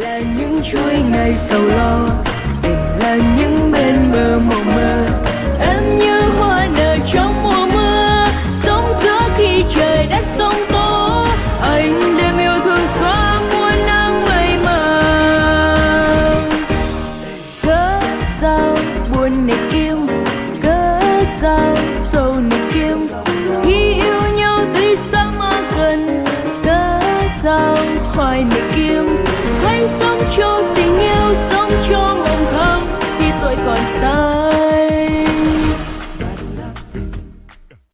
là những chuỗi ngày sầu lo, tình là những bên bờ mộng mơ. Em như hoa nở trong mùa mưa, sống giữa khi trời đất sông tố. Anh đêm yêu thương xóa muôn nắng mây mờ. Cớ sao buồn này kiếm, cớ sao sầu này kiếm. Khi yêu nhau tuy sao mà gần, cớ sao hoài này kiếm. Hãy sống cho tình yêu, sống cho mộng thầm khi tôi còn xa.